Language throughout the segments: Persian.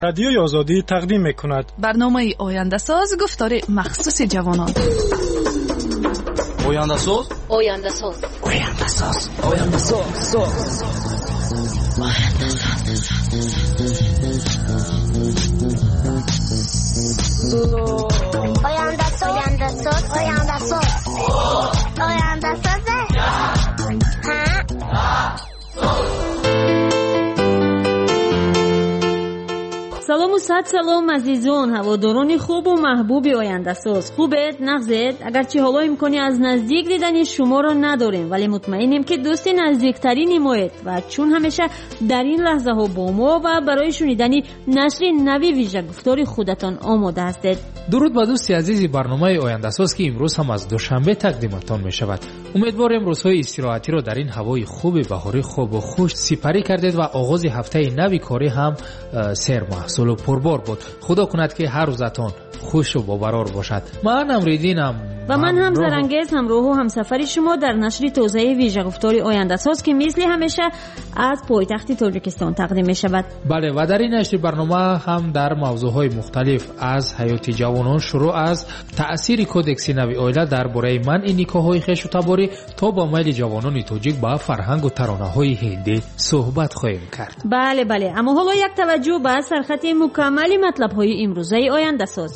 رادیوی آزادی تقدیم می‌کند برنامه آینده ساز گفتار مخصوص جوانان. آینده ساز آینده ساز آینده ساز آینده ساز آینده ساز آینده ساز آینده ساز آینده ساز سلام و صد سلام عزیزان هواداران خوب و محبوب آینده ساز. خوبت نغزید؟ اگرچه حالا امکانی از نزدیک دیدن شما را نداریم ولی مطمئنیم که دوست نزدیکترین مایید و چون همیشه در این لحظه ها با ما و برای شنیدن نشر نوی ویژه گفتار خودتان آماده هستید. درود به دوستی عزیزی برنامه آینده ساز که امروز هم از دوشنبه تقدیمتان می شود. امیدوارم روزهای استراحتی را در این هوای خوب بهاری خوب و خوش سپری کردید و آغاز هفته نوی کاری هم سیر محصول و پربار بود. خدا کند که هر روزتان خوش و باقرار باشد. من امریدینم و من هم زرنگیز همراه و همسفر شما در نشر تازه ویژه گفتار آینده ساز که مثل همیشه از پایتخت تاجیکستان تقدیم می شود. بله و در این نشر برنامه هم در موضوعهای مختلف از حیات جوانان شروع از تأثیر کودکس نوی اویلا درباره منع نکاح‌های خویش و تباری تا با میل جوانان تاجیک به فرهنگ و ترانه‌های هندی صحبت خواهیم کرد. بله اما حالا یک توجه به سرخط مکمل مطلب‌های امروزه آینده ساز.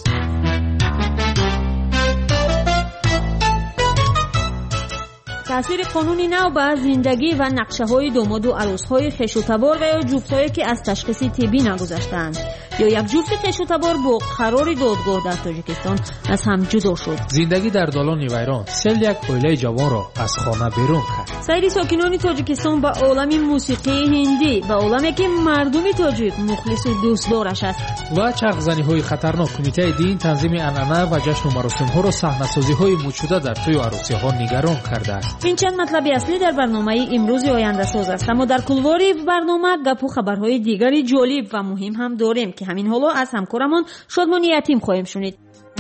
تأثیر قانونی نو به زندگی و نقشه‌های داماد و عروس‌های خویش و تبار و یا جفت‌هایی که از تشخیص طبی نگذشتند یا یک جفت خویش و تبار با قرار دادگاه در تاجیکستان از هم جدا شد. زندگی در دالان ویران سیل یک اویله جوان را از خانه بیرون کرد. سایر ساکنان تاجیکستان به عالم موسیقی هندی و عالمی که مردم تاجیک مخلص و دوستدارش است و چرخزنی‌های خطرناک کمیته دین تنظیم عنعنه و جشن و مراسم‌ها را صحنه‌سازی‌های موجوده در توی عروسی‌ها نگران کرده است. این چند مطلب اصلی در برنامه امروز آینده ساز است، اما در کلواری برنامه گپ و خبرهای دیگری جالب و مهم هم داریم که همین حالا از همکارمان شادمان یتیم خواهیم شنید.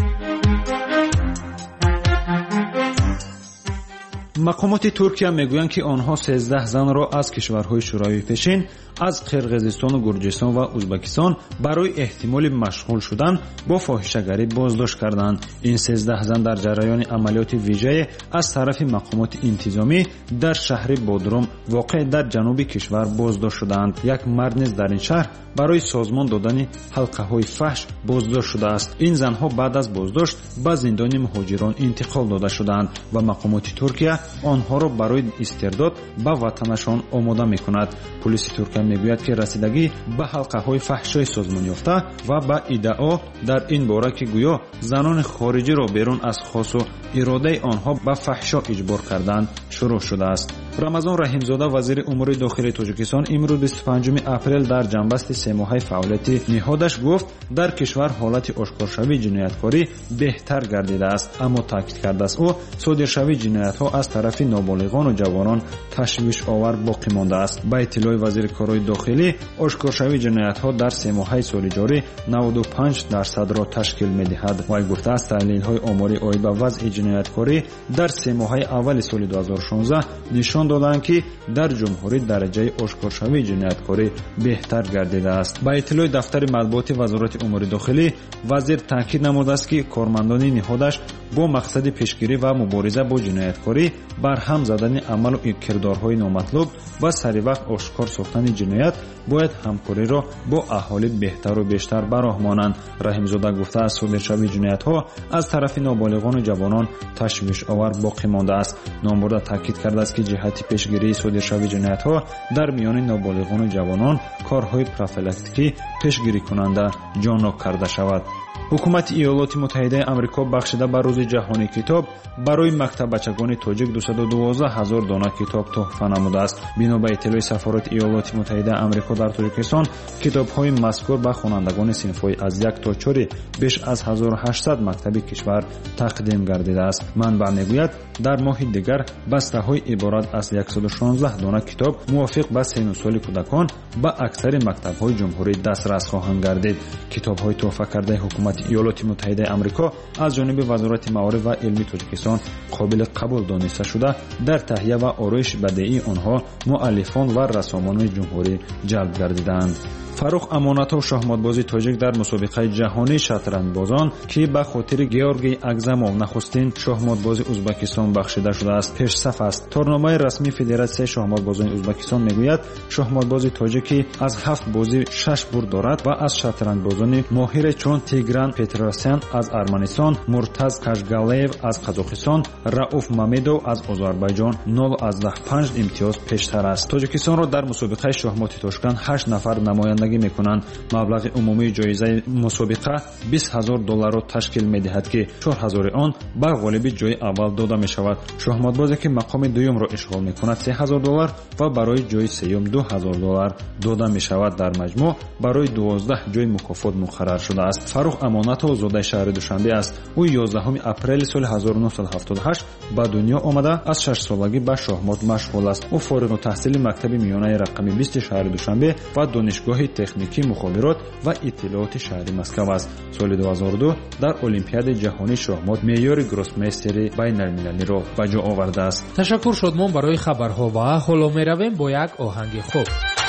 مقامات ترکیه میگویند که آنها 13 زن را از کشورهای شوروی پیشین از قرقیزستان و گرجستان و ازبکستان برای احتمال مشغول شدن با فاحشه‌گری بازداشت کردند. این 13 زن در جریان عملیات ویژه از طرف مقامات انتظامی در شهر بودروم واقع در جنوب کشور بازداشت شدند. یک مرد نیز در این شهر برای سازمان دادن حلقه‌های فحش بازداشت شده است. این زنها بعد از بازداشت به زندان مهاجران انتقال داده شدند و مقامات ترکیه آنها را برای استرداد به وطنشان آماده می‌کند. پلیس ترکیه میگوید که رسیدگی به حلقه‌های فحشای سازمان یافته و به ادعا در این باره که گویا زنان خارجی را بیرون از خواست و اراده آنها به فحشا اجبار کردند شروع شده است. رمضان رحیمزاده وزیر امور داخلی تاجیکستان امروز 25 اپریل در جنبست 3 ماهه فعالیت نهادش گفت در کشور حالت آشکارشوی جنایتکاری بهتر گردیده است، اما تاکید کرده است او صادرشوی جنایت‌ها از طرف نابالغان و جوانان تشویش آور باقی مانده است. با اطلاع وزیر کارهای داخلی آشکارشوی جنایت‌ها در 3 ماهه سال جاری 95% را تشکیل می‌دهد. وی گفته است تحلیل‌های آماری آید به وضع جنایتکاری در 3 ماهه اول سال 2016 نشان دادند که در جمهوری درجه آشکارشوی جنایتکاری بهتر گردیده است. با اطلاع دفتر مطبوعات وزارت امور داخلی وزیر تاکید نموده است که کارمندان نهادش با مقصد پیشگیری و مبارزه با جنایتکاری برهم زدن عمل و کردارهای نامطلوب و سریع وقت آشکار ساختن جنایت باید همکاری را با اهالی بهتر و بیشتر براهمانند. رحیمزاده گفته است صادرشوی جنایت‌ها از طرف نابالغان و جوانان تشویش آور باقی مانده است. نامبرده تاکید کرده است که جهت پیشگیری صادرشوی جنایت‌ها در میان نابالغان و جوانان کارهای پروفیلاکتیکی پیشگیری کننده جانب کرده شود. حکومت ایالات متحده آمریکا بخشیده به روز جهانی کتاب برای مکتبچگان تاجیک 212,000 دانه کتاب تحفه نموده است. بنا به اطلاع سفارت ایالات متحده آمریکا در تاجیکستان کتاب‌های مذکور به خوانندگان صنف‌های از 1 تا 4 بیش از 1800 مکتب کشور تقدیم گردیده است. منبع میگوید در ماه دیگر بسته‌های عبارت از 116 دانه کتاب موافق به سن و سال کودکان به اکثر مکتب‌های جمهوری دسترس خواهند گردید. کتاب‌های تحفه کرده حکومت ایالات متحده آمریکا از جانب وزارت معارف و علمی تاجیکستان قابل قبول دانسته شده در تهیه و آرایش بدیعی آنها مؤلفان و رسامان جمهوری جلب گردیدند. фарух амонатов шахматбози тоҷик дар мусобиқаи ҷаҳонии шатрандбозон ки ба хотири Георгий Агзамов нахустин шахматбози Узбекистон бахшида шудааст пешсаф аст. торномаи расмии Федератсияи шахматбозони Узбекистон мегӯяд шахматбози тоҷикӣ аз 7 бозӣ 6 бурд дорад ва аз шатрандбозони моҳире чун Тигран Петросян аз Арманистон, Муртаз Кашгалеев аз Қазоқистон, Рауф Мамедов аз Озарбайҷон 0-5 имтиёз пештар аст. тоҷикистонро дар мусобиқаи шахмоти Тошканд 8 нафар намояндагӣ мекунанд. маблағи умумии ҷоизаи мусобиқа $20,000 ташкил медиҳад ки 4,000 он ба ғолиби ҷои аввал дода мешавад. шахматбозе ки мақоми дуюмро ишғол мекунад $3,000 ва барои ҷои сеюм $2,000 дода мешавад. дар маҷмӯъ барои 12 ҷои мукофот муқаррар шудааст. фарух амонатов зодаи шаҳри душанбе аст. ӯ 11 апрели соли 1978 ба дунё омада аз 6-солагӣ ба шахмот машғул аст. ӯ фориғутаҳсили мактаби миёнаи рақами 20 шаҳри душанбе ва донишгоҳи техникии мухобирот ва иттилооти шаҳри Москав аст. соли 2002 дар олимпиадаи ҷаҳонии шахмот меъёри гроссмейстери байналмилалиро ба ҷо овардааст. ташаккур шодмон барои хабарҳо ва ҳоло меравем бо як оҳанги хуб.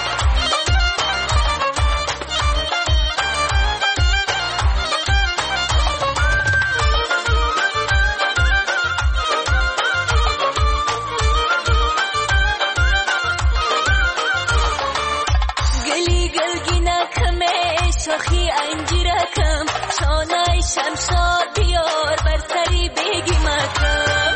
شمشاد بیار بر سری بگی مکم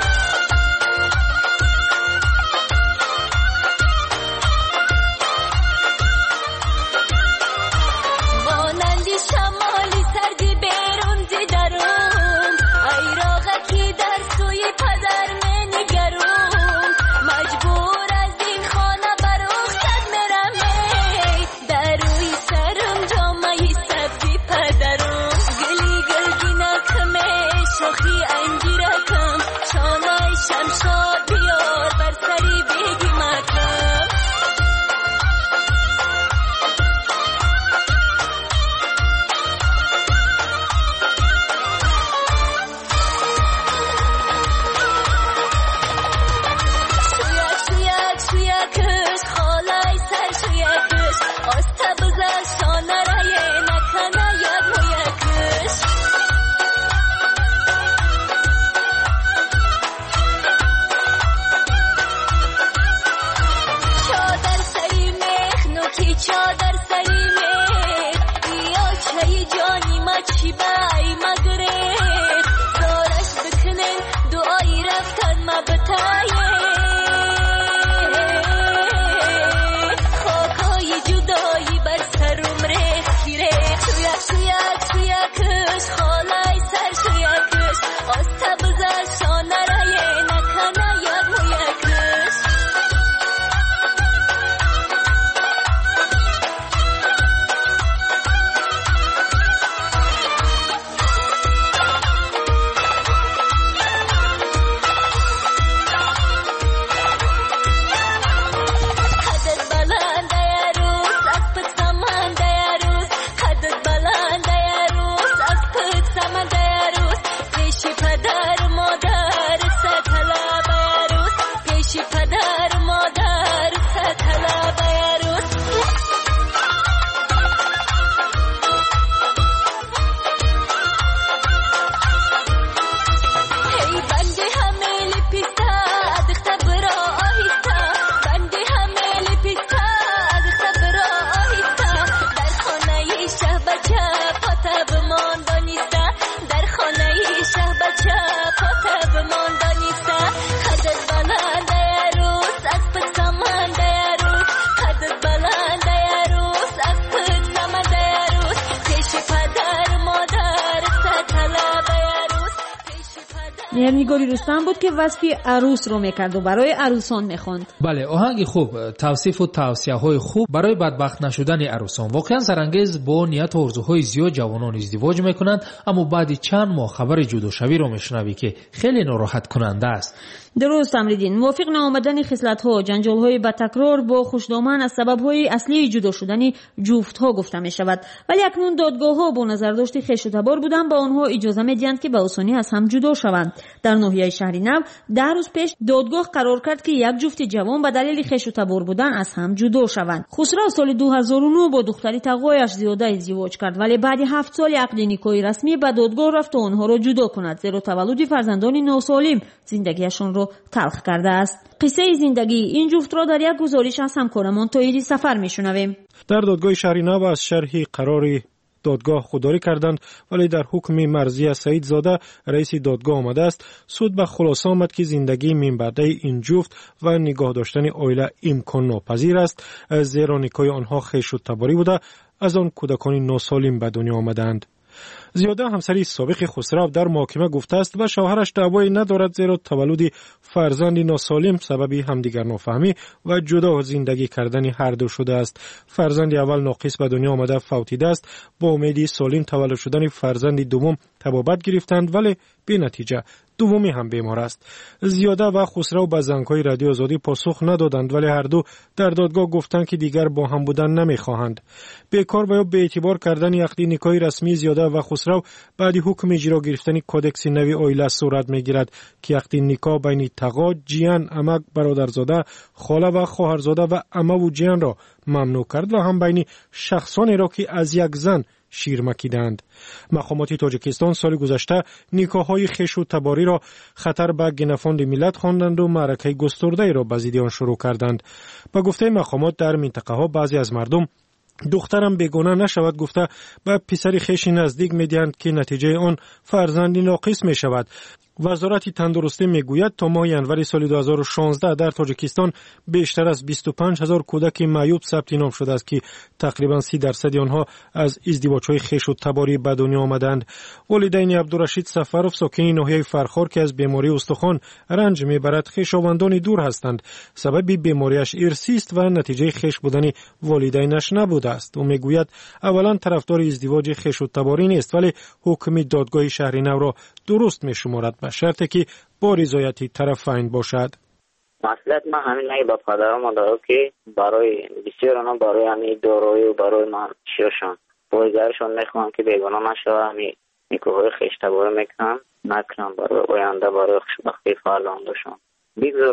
مانندی شمالی سردی بیرون دی درون ایراغکی در سوی پدر منگرون مجبور از این خانه بروختت میرم در روی سرم جامعی سبزی پدرون شوخی انگیرکم شانای شمشاد بیار بر سری بگی مکم شویکش خالای سر شویکش آسته بزر شانه رایه نکنه یک مویکش چادر سری میخ بیا چای جانی ما چی بای مگریخ دارش بکنن دعایی رفتن ما بتایه خاکای جدایی بر سرم ریخ ریخ شویکش خالای سر شویکش آسته بزر شانه رایه نکنه یک مویکش مهرنگاری رستم بود که وصف عروس رو میکرد و برای عروسان میخوند. بله، آهنگ خوب، توصیف و توصیه‌های خوب برای بدبخت نشدن عروسان. واقعا سرانگیز. با نیت و آرزوهای زیاد جوانان ازدواج میکنند، اما بعد چند ماه خبر جداشوی رو میشنوی که خیلی ناراحت کننده است. درست امریدین. موافق نآمدن خصلت‌ها، جنجال‌های با تکرار با خوشدامن از سبب‌های اصلی جدا شدن جفت‌ها گفته می‌شود. ولی اکنون دادگاه‌ها با نظرداشت خویش و تبار بودن با آنها اجازه می‌دهند که به آسانی از هم جدا شوند. در ناحیه شهری نو 10 روز پیش دادگاه قرار کرد که یک جفت جوان به دلیل خویش و تبار بودن از هم جدا شوند. خسرو سال 2009 با دختری تقوایش زیاده ازدواج کرد، ولی بعد 7 سال عقد نکاحی رسمی به دادگاه رفت تا آنها را جدا کند، زیرا تولد فرزندان ناسالم زندگیشان را تلخ کرده است. قصه زندگی این جفت را در یک گزارش از همکارمان تاییدی سفر میشنویم. در دادگاه شهری نو از شرح قرار دادگاه خودداری کردند، ولی در حکم مرضیه سعید زاده رئیس دادگاه آمده است سود به خلاصه آمد که زندگی من بعده این جفت و نگاه داشتن عائله امکان ناپذیر است، زیرا نکاح آنها خویش و تباری بوده از آن کودکان ناسالم به دنیا آمدند. زیاده همسری سابق خسرو در محاکمه گفته است و شوهرش دعوایی ندارد، زیرا تولد فرزند ناسالم سبب همدیگر نافهمی و جدا زندگی کردن هر دو شده است. فرزند اول ناقص به دنیا آمده فوتیده است. با امید سالم تولد شدن فرزند دوم طبابت گرفتند، ولی بی نتیجه. دومی هم بیمار است. زیاده و خسرو به زنگ‌های رادیو آزادی پاسخ ندادند، ولی هر دو در دادگاه گفتند که دیگر با هم بودن نمی‌خواهند. بیکار و یا به اعتبار کردن عقد نکاحی رسمی زیاده و خسرو بعد حکم اجرا گرفتن کدکس نوی عائله صورت می‌گیرد که عقد نکاح بین تقا، جیان، عمک، برادرزاده، خاله و خواهرزاده و عمه و جیان را ممنوع کرد و هم بین شخصانی را که از یک زن شیر مکیدند. مقامات تاجیکستان سال گذشته نکاح‌های خویش و تباری را خطر به گنفاند ملت خواندند و معرکه گسترده را به ضد آن شروع کردند. به گفته مقامات در منطقه‌ها بعضی از مردم دخترم بیگانه نشود گفته به پسر خویش نزدیک می‌دهند که نتیجه آن فرزند ناقص می‌شود. وزارت تندرستی میگوید تا ماه ینور سال 2016 در تاجیکستان بیشتر از 25,000 کودک معیوب ثبت نام شده است که تقریبا 30% آنها از ازدواج‌های خویش و تباری به دنیا آمدند. والدین عبدالرشید سفروف ساکن ناحیه فرخار که از بیماری استخوان رنج میبرد خویشاوندان دور هستند. سبب بیماریش ارثی است و نتیجه خویش بودن والدینش نبوده است. او میگوید اولا طرفدار ازدواج خویش و تباری نیست، ولی حکم دادگاه شهری نو را درست میشمارد به شرطی که با رضایت طرفین باشد. مسئله ما همین نگه با پدرم دارم که برای بسیار آنها برای همین دارایی و برای من شیرشان بایزارشان میخوام که بیگانه نشوه، همین نکاحهای خویش تباری میکنم نکنم برای آینده برای خوشبختی فرزندشان. بگذار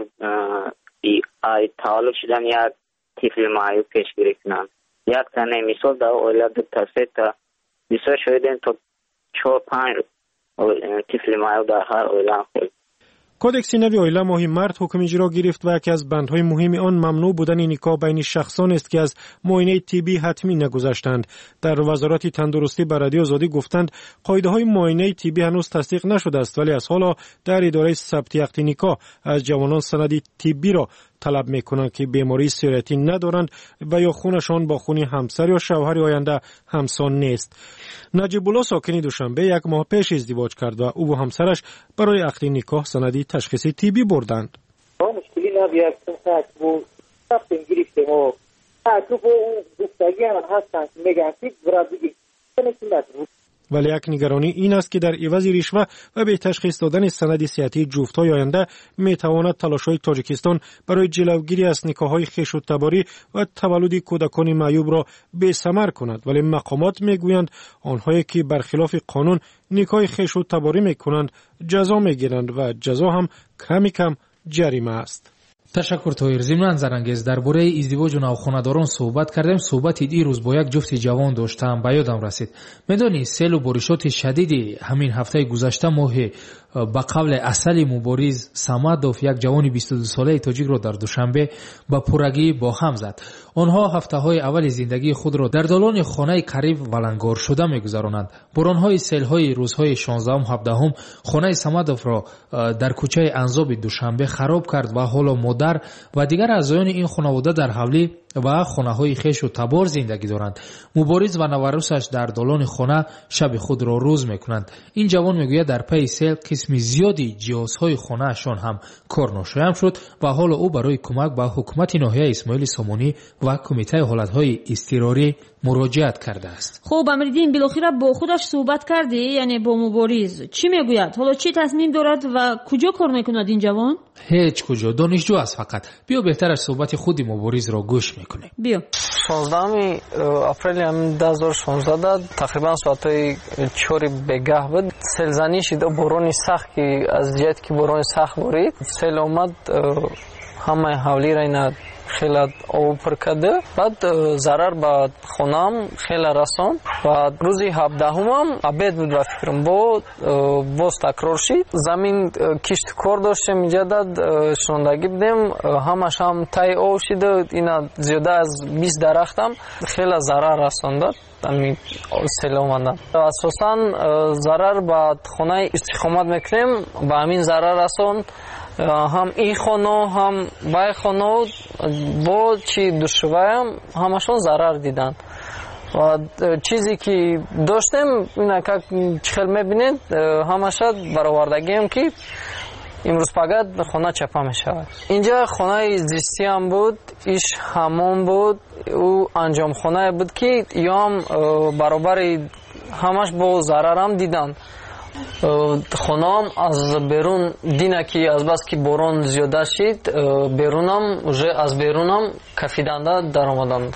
ای تولد شدن یک طفل معیوب پیشگیری کنم. یک تنه مثال در عائله دو تا سه تا بسیار شدیدن تا 4-5 طفل معیوب در هر عائله خود. کدکس نوی عائله ماه مارس حکم اجرا گرفت و یکی از بندهای مهم آن ممنوع بودن نکاح بین شخصان است که از معاینه طبی حتمی نگذشتند. در وزارت تندرستی به رادیو آزادی گفتند قاعده‌های معاینه طبی هنوز تصدیق نشده است، ولی از حالا در اداره ثبت عقد نکاح از جوانان سند طبی را طلب میکنند که بیماری سریتی ندارند و یا خونشان با خون همسر یا شوهر آینده همسان نیست. نجیب الله ساکن دوشنبه یک ماه پیش ازدواج کرد و او و همسرش برای عقد نکاح سند تشخیص طبی بردند. مشکلی نبید و رفتیم گرفتیم و تو با اون گفتگی هم هستن میگن که برادگی ولی یک نگرانی این است که در عوض رشوه و به تشخیص دادن سند صحتی جفت‌های آینده میتواند تلاش‌های تاجیکستان برای جلوگیری از نکاح‌های خویش و تباری و تولد کودکان معیوب را بی‌ثمر کند. ولی مقامات میگویند آنهایی که برخلاف قانون نکاح خویش و تباری میکنند جزا میگیرند و جزا هم کم جریمه است. تشکر تویر. ضمن زرانگیز درباره ازدواج و نوخانه‌داران صحبت کردیم. صحبت دیروز با یک جفت جوان داشتم، به یادم رسید. میدونی سیل و بارشات شدید همین هفته گذشته ماه با قبل اصل مبارز سمادوف یک جوان 22 ساله تاجیک را در دوشنبه با پرگی با هم زد. آنها هفته های اول زندگی خود را در دالان خانه قریب ولنگار شده میگذرانند. بارانهای سیل های روزهای 16 و 17 خانه سمادوف را در کوچه انزاب دوشنبه خراب کرد و حالا مادر و دیگر اعضایان این خانواده در حولی و خانه های خویش و تبار زندگی دارند. مبارز و نوروسش در دالان خانه شب خود را روز میکنند. این جوان میگوید در پی سیل قسم زیادی جهازهای خانه اشان هم کار ناشایم شد و حالا او برای کمک به حکومت ناحیه اسماعیل سامانی و کمیته حالتهای اضطراری مراجعت کرده است. خب امریدین بالاخره با خودش صحبت کردی، یعنی با مبارز چی میگوید؟ حالا چی تصمیم دارد و کجا کار میکند این جوان؟ هیچ کجا دانشجو است فقط. بیا بهترش صحبت خود مبارز را گوش میکنیم. بیا. 16 اپریل 2016 تقریبا ساعت 4 بگاه بود. سیلزنی شد، باران سخت که از جهت که باران سخت بارید، سیل اومد همه حولی را اینا خیلی آب پر کرده. بعد ضرر به خونم خیلی رسان. و روزی 17 هم عبید بود و فکرم باز تکرار شد. زمین کشت کار داشتیم اینجا داد شنوندگی بدیم، همش هم تای آب شده. اینا زیاده از 20 درختم خیلی ضرر رسان داد. همین سیل اومدن. اساساً ضرر به خونه استقامت میکنیم به همین ضرر رسان. هم این خانه هم بای خانه با چی دشوایم همشون ضرر دیدن. و چیزی که داشتیم اینا که چخل میبینید همش برآوردگی هم که امروز فقط خانه چپا میشود. اینجا خانه زیستی هم بود، ایش همون بود، او انجام خانه بود که یا هم برابر همش با ضرر هم دیدن. خونام از بیرون دینه که از بس که باران زیاده شد بیرونم از بیرونم کفیدنده در آمدن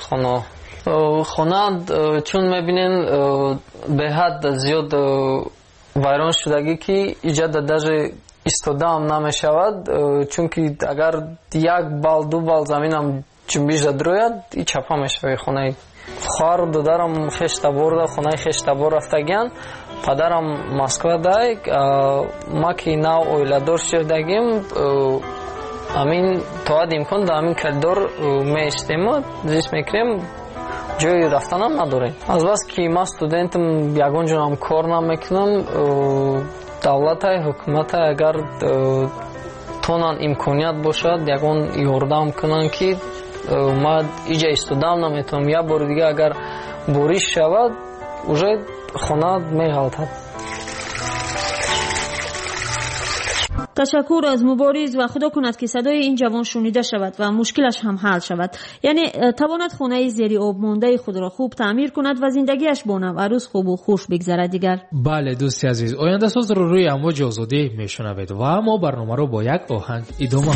خونه چون میبینین به حد زیاد ویران شدگی که ایجاد درجه ایستاده هم نمیشود، چون که اگر 1 بال 2 بال زمین هم جنبیش دروید ای چپا میشوی. خونه خواهر و دادرم خشتبار خونه خشتبار رفتگیان. پدرم مسکو دای ما که نو اویلادور شدگیم امین تواد امکان دا امین کلدور میشتیم و زیست میکریم جای رفتنم نداریم. از بس که ما استودنتم یگون جنام کار نمیکنم دولت های حکومت های اگر تونن امکانیت باشد یگون یاردم کنن که ما ایجا استودام نمیتونم یا بار دیگه اگر بوریش شود уже خونه می‌غلطد. تشکر از مبارز و خدا کند که صدای این جوان شنیده شود و مشکلش هم حل شود. یعنی تواند خانه زیر آب مانده خود را خوب تعمیر کند و زندگیش با نو عروس خوب و خوش بگذرد دیگر. بله دوستی عزیز، آینده ساز رو روی امواج آزادی میشنوید و ما برنامه رو با یک آهنگ ادامه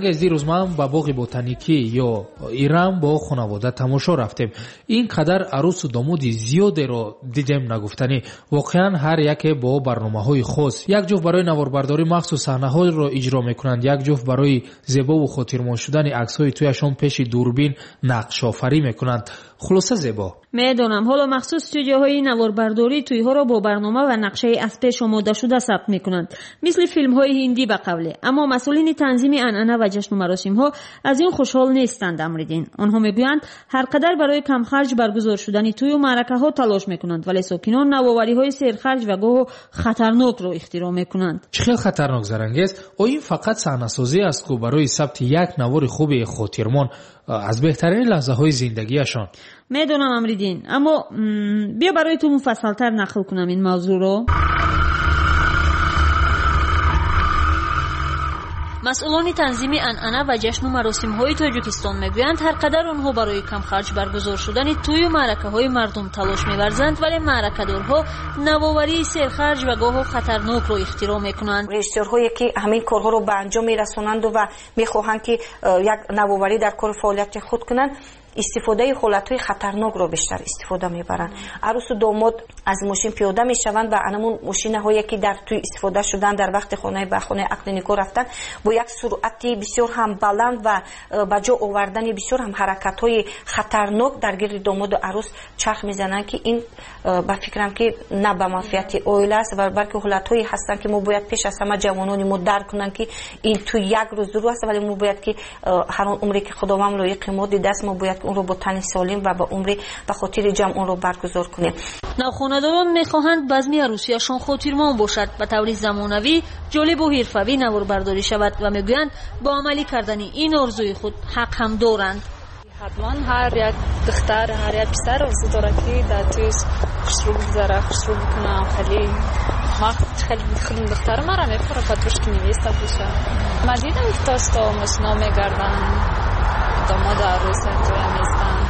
зарангез дирӯз ман ба боғи ботаникӣ ё ирам бо хонавода тамошо рафтем. ин қадар арӯсу домоди зиёдеро дидем нагуфтанӣ. воқеан ҳар яке бо барномаҳои хос. як ҷуфт барои наворбардорӣ махсус саҳнаҳоро иҷро мекунанд, як ҷуфт барои зебову хотирмон шудани аксҳои тӯяшон пеши дурбин нақшофарӣ мекунанд. хулоса зебо. медонам ҳоло махсус студияҳои наворбардорӣ тӯйҳоро бо барнома ва нақшаи аз пеш омодашуда сабт мекунанд, мисли филмҳои ҳиндӣ ба қавле. аммо масъулини танзими анъана ва ҷашну маросимҳо аз ин хушҳол нестанд. амридин онҳо мегӯянд ҳар қадар барои камхарҷ баргузор шудани тӯю маъракаҳо талош мекунанд, вале сокинон навовариҳои серхарҷ ва гоҳу хатарнокро ихтироъ мекунанд. чӣ хел хатарнок зарангез? оё ин фақат саҳнасозӣ аст ку барои сабти як навори хуби хотирмон аз беҳтарини лаҳзаҳои зиндагиашон. медонам амридин, аммо бия барои ту муфассалтар нақл кунам ин мавзӯъро. масъулони танзими анъана ва ҷашну маросимҳои тоҷикистон мегӯянд ҳар қадар онҳо барои камхарҷ баргузор шудани тӯю маъракаҳои мардум талош меварзанд, вале маъракадорҳо навоварии серхарҷ ва гоҳо хатарнокро ихтироъ мекунанд. режиссёрҳое ки ҳамин корҳоро ба анҷом мерасонанду ва мехоҳанд ки як навоварӣ дар кори фаъолияти худ кунанд, истифодаи ҳолатҳои хатарнокро бештар истифода мебаранд. арӯсу домод аз мошин пиёда мешаванд ва анамун мошинаҳое ки дар тӯй истифода шуданд дар вақти ба хонаи ақди никоҳ рафтан бо як суръати бисёр ҳам баланд ва ба ҷо овардани бисёр ҳам ҳаракатҳои хатарнок дар гирди домоду арӯс чарх мезананд ки ин ба фикрам ки на ба манфиати оила аст ва балки ҳолатҳое ҳастанд ки мо бояд пеш аз ҳама ҷавонони мо дарк кунанд ки ин тӯй як рӯз ду рӯз аст, вале мо бояд ки ҳар он умре ки худованд лоиқи мо дидааст, мо бояд اون رو با تن سالم و با عمری و خاطر جمع اون رو برگزار کنیم. نوخوندگان میخواهند بزمی عروسیشان خاطرمان باشد و طوری زمانوی، جالب و حرفه‌ای نواربرداری شود و میگویند با عملی کردن این آرزوی خود حق هم دارند. حتما هر یک دختر هر یک پسر آرزو داره که در توی خوشرو بگذاره، خوشرو بکنه. خیلی دختر مرا میخوره پدرش که نویسته باشه. من دیدم که تاستا مسنا میگردن داماد عروس توی میستن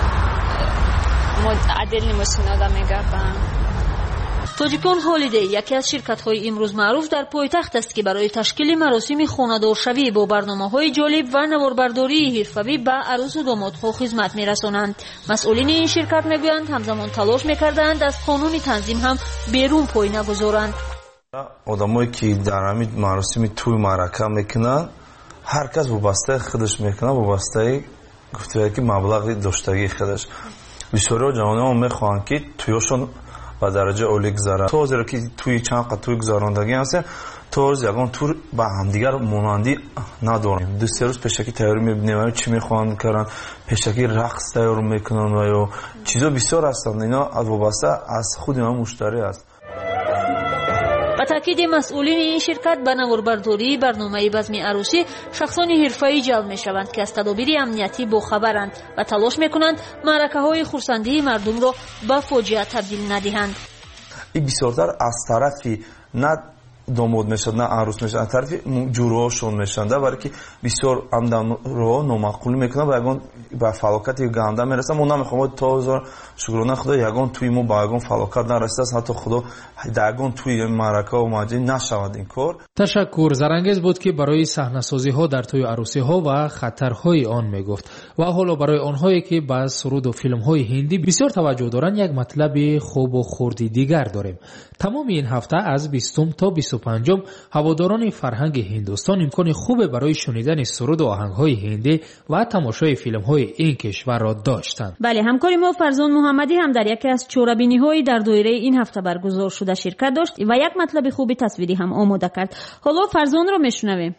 عدل مسنا دا میگردن. توجیکان هالیدی یکی از شرکت‌های امروز معروف در پایتخت است که برای تشکیل مراسم خانه‌دارشوی با برنامه‌های جالب و نواربرداری حرفه‌ای به عروس و دامادها خدمت می‌رسانند. مسئولین این شرکت می‌گویند همزمان تلاش می‌کردند از قانون تنظیم هم بیرون پای نگذارند. آدمایی که در همین مراسم توی معرکه میکنن هر کس وابسته خودش میکنه، وابسته گفتگویی که مبلغ داشتگی خودش. بسیاری جوانان میخوان که تویشون با درجه اولی گذارن. تو زیرا که توی چند قطع توی گذاراندگی هست، تو یگان تو با همدیگر مانندی ندارن. دوست روز پیشکی تیاری میبینیم چی میخوان کردن، پیشکی رقص تیاری میکنن و یا چیزا بسیار هستند. اینا وابسته از خود ما مشتری است. با تاکید مسئولین این شرکت به نواربرداری برنامه بزم عروسی شخصان حرفه‌ای جلب می‌شوند که از تدابیر امنیتی باخبرند و تلاش می‌کنند معرکه‌های خرسندی مردم را به فاجعه تبدیل ندهند. این بسیارتر از طرفی نه داماد میشد نه عروس میشد، از طرفی جوروهاشون میشند، برای که بسیار عمدن رو نامعقول میکنن و یگان به فلاکت گنده میرسن. ما نمیخوام تا هزار شکرانه خدا یگان توی ما با یگان فلاکت نرسید، حتی خدا یگان توی معرکه و ماجرا نشود این کار. تشکر. زرانگیز بود که برای صحنه‌سازی ها در توی عروسی ها و خطرهای آن میگفت. و حالا برای آنهایی که با سرود و فیلم های هندی بسیار توجه دارند یک مطلب خوب و خردی دیگر داریم. تمام این هفته از 20 تا 25 هواداران فرهنگ هندوستان امکان خوب برای شنیدن سرود و آهنگ‌های هندی و تماشای فیلم‌های این کشور را داشتند. بله، همکاری ما فرزان محمدی هم در یکی از چوربینی‌های در دایره این هفته برگزار شده شرکت داشت و یک مطلب خوبی تصویری هم آماده کرد. حالا فرزان را میشنویم.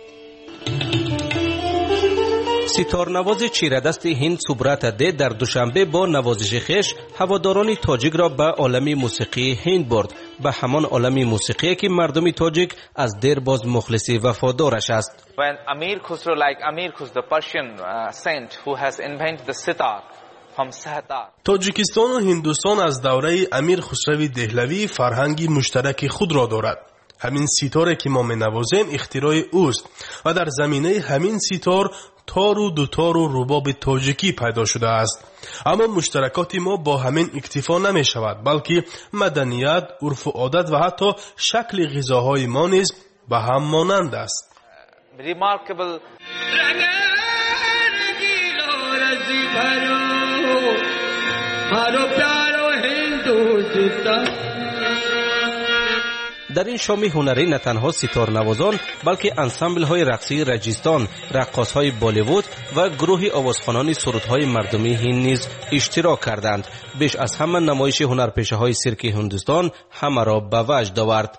ستارنواز چیردست هند سبرات ده در دوشنبه با نوازش خویش هواداران تاجیک را به عالم موسیقی هند برد، به همان عالم موسیقی که مردم تاجیک از دیرباز مخلصی وفادارش است. When Amir Khusro, like Amir Khus, the Persian saint who has invented the sitar from Sahtar. تاجیکستان و هندوستان از دوره امیر خسرو دهلوی فرهنگی مشترک خود را دارد. همین سیتاری که ما می‌نوازیم اختراع اوست و در زمینه همین سیتار تار و دوتار و رباب تاجیکی پیدا شده است. اما مشترکات ما با همین اکتفا نمی شود، بلکه مدنیت، عرف و عادت و حتی شکل غذاهای ما نیز به هم مانند است. Remarkable در این شام هنری نه تنها سیتار نوازان بلکه انسامبل های رقصی رجیستان، رقاص های بالیوود و گروه آوازخوانان سرودهای مردمی هند نیز اشتراک کردند. بیش از همه نمایش هنرپیشه های سیرک هندوستان همه را به وجد آورد.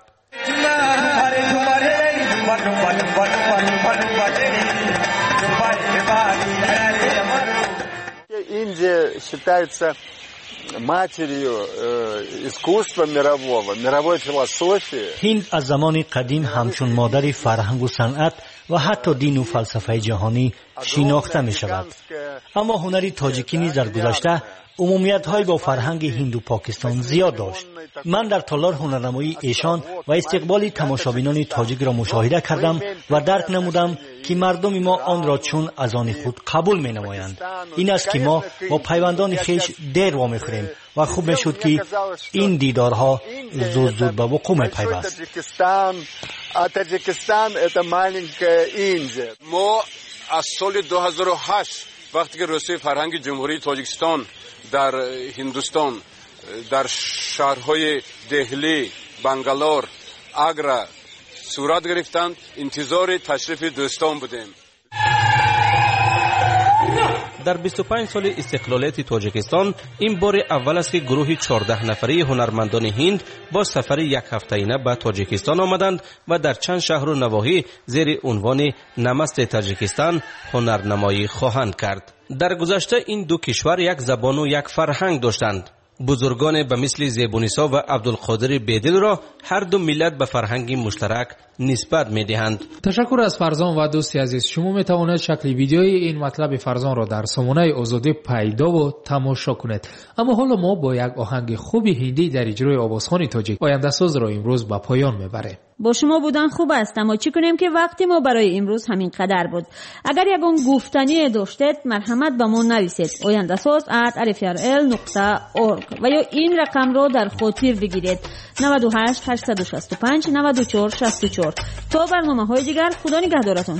Индия считается матерью искусства мировой философии. هند از زمان قدیم همچون مادر فرهنگ و صنعت و حتی دین و فلسفه جهانی شناخته می شود. اما هنری تاجیکی نیز در گذشته عمومیت‌های با فرهنگ هند و پاکستان زیاد داشت. من در تالار هنرنمایی ایشان و استقبال تماشابینان تاجیک را مشاهده کردم و درک نمودم که مردم ما آن را چون از آن خود قبول می نمایند. این است که ما با پیوندان خیش دیر وا می‌خوریم و خوب می‌شد که این دیدارها زود به وقوع می‌پیوست. ما از سال 2008 وقتی که رسوی فرهنگ جمهوری تاجیکستان در هندوستان در شهرهای دهلی، بنگلور، آگرا صورت گرفتند، انتظار تشریف دوستان بودیم. در 25 سال استقلالیت تاجیکستان این بار اول است که گروه 14 نفری هنرمندان هند با سفر یک هفته‌ایه به تاجیکستان آمدند و در چند شهر و نواحی زیر عنوان نمست تاجیکستان هنرنمایی خواهند کرد. در گذشته این دو کشور یک زبان و یک فرهنگ داشتند. بزرگان به مثل زیبونیسا و عبدالقادر بیدل را هر دو ملت به فرهنگ مشترک نسبت می‌دهند. تشکر از فرزان و دوستی عزیز. شما می‌توانید شکل ویدیوی این مطلب فرزان را در سامانه آزادی پیدا و تماشا کنید. اما حالا ما با یک آهنگ خوبی هندی در اجرای آوازخوان تاجیک آینده ساز را امروز به پایان می‌بریم. با شما بودن خوب است، اما چی کنیم که وقتی ما برای امروز همین قدر بود. اگر یگان گفتنی داشتید مرحمت به ما نویسید oyandasoz@rfrl.org و یا این رقم را در خاطر بگیرید 98 865 94 64. تا برنامه‌های دیگر خدا نگهدارتون.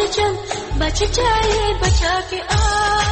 جان بچه چای بچه که